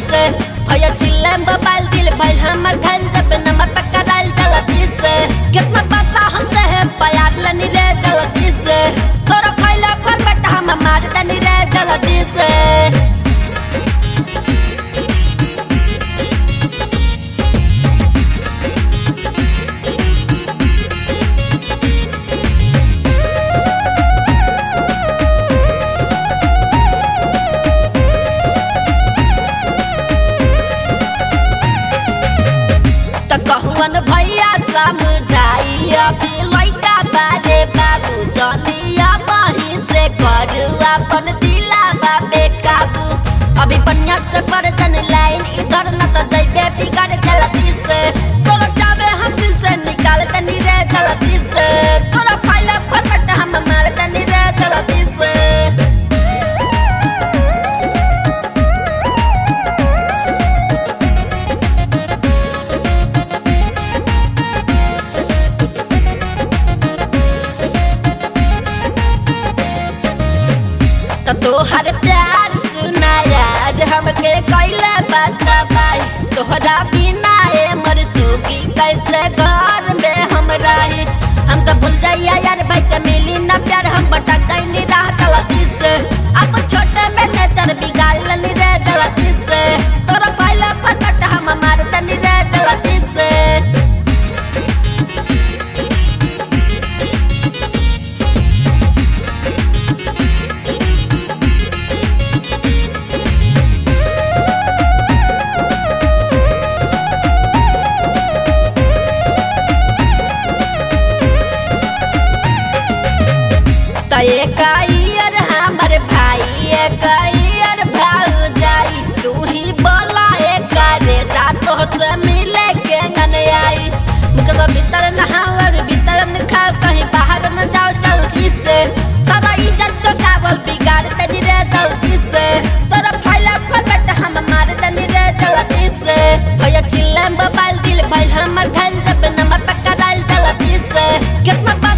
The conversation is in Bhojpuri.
से भैया चिल्ले मोबाइल दिल भइल हमर घन जब नंबर पे कराइल जल्दी से कितना बता हमसे है प्यार लनी रे जल्दी से तोरा फैला पर बेटा हम मार दनी रे जल्दी से कहुअन भैया समझाई अभी लइका बारे बाबू जनिया बही से करू अपन दिला बाबे काबू अभी बढ़िया से बर्तन लाइन इधर न तो दैबे बिगाड़ जल्दी से तोरा जावे हम दिल से निकाल दनी रे जल्दी से तोरा फाइल फटफट हम मार दनी रे जल्दी से तोहर प्यार सुना यार हमके कैला बात भाई तोहरा बिना मर सुगी कैसे घर में हम रही हम तो भूल जाइया यार भाई से मिली ना प्यार हम भटक नहीं रहा गलती से अब छोटे में नेचर बिगाड़ लनी रे गलती से तोरा पहले फटफट हम मार दनी रे गलती से एक हमर भाई एक भाई तू ही बोला एक रे तो से मिले के गन आई मुकदमा भीतर नहावर भीतर न खाओ कहीं बाहर न जाओ जल्दी से सारा इज्जत तो कावल बिगाड़ दनी रे जल्दी से तोरा फाइल फटफट हम मार दनी रे जल्दी से भैया चिल्ले मोबाइल दिल भइल हमर घन जब नंबर पे कराइल जल्दी से कितना